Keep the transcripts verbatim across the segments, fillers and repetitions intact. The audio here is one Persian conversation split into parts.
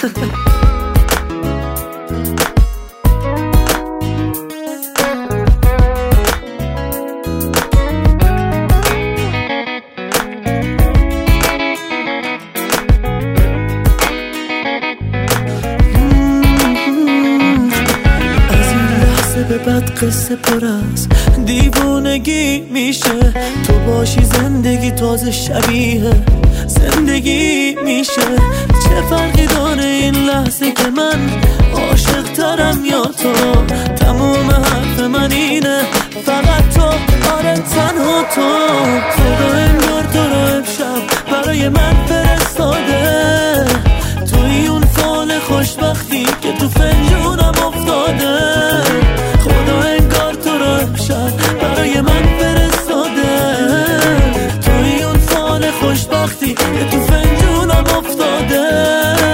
به بعد قصه پر از دیوونگی میشه، تو باشی زندگی تازه شبیه زندگی میشه. چه فرقی داره این لحظه که من عاشق ترم یا تو؟ تموم حرف من اینه فقط تو، آره تنها تو. خدا انگار تو رو امشب برای من فرستاده، توی اون فال خوشبختی که تو فنجونم افتاده. خدا انگار تو رو امشب برای من فرستاده، توی اون فال خوشبختی که تو فنجونم افتاده.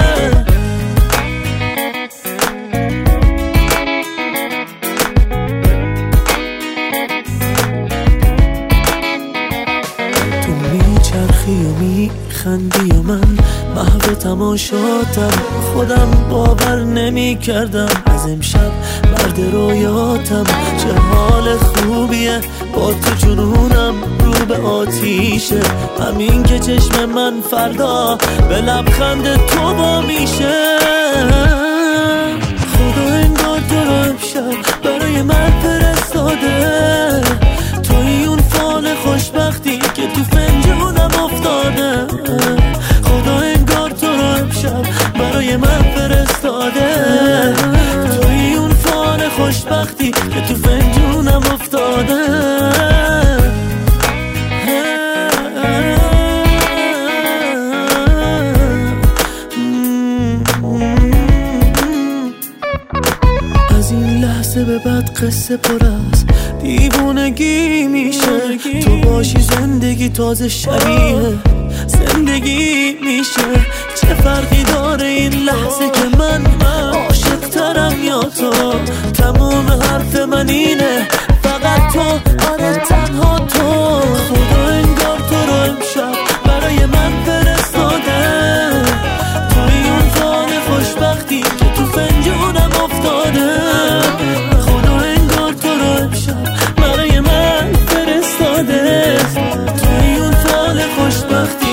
تو میچرخی و میخندی و من محو تماشاتم، خودم باور نمی کردم از امشب مرد رویاتم. چه حال خوبیه با تو جنونم رو به آتیشه، همین که چشم من فردا به لبخند تو با میشه. خدا انگار تو رو امشب برای من فرستاده، توی اون فال خوشبختی که تو فنجونم افتاده. خدا انگار تو رو امشب برای من فرستاده، توی اون فال خوشبختی که تو فنجونم افتاده. از این لحظه به بعد قصه پر از دیوونگی میشه، تو باشی زندگی تازه شبیه زندگی میشه. چه فرقی داره این لحظه که من عاشق ترم یا تو؟ تموم حرف من اینه فقط تو، آره تنها تو. خدا انگار تو رو امشب برای من فرستاده، توی اون فال خوشبختی که تو فنجونم افتاده. خدا انگار تو رو امشب برای من فرستاده، توی اون فال خوشبختی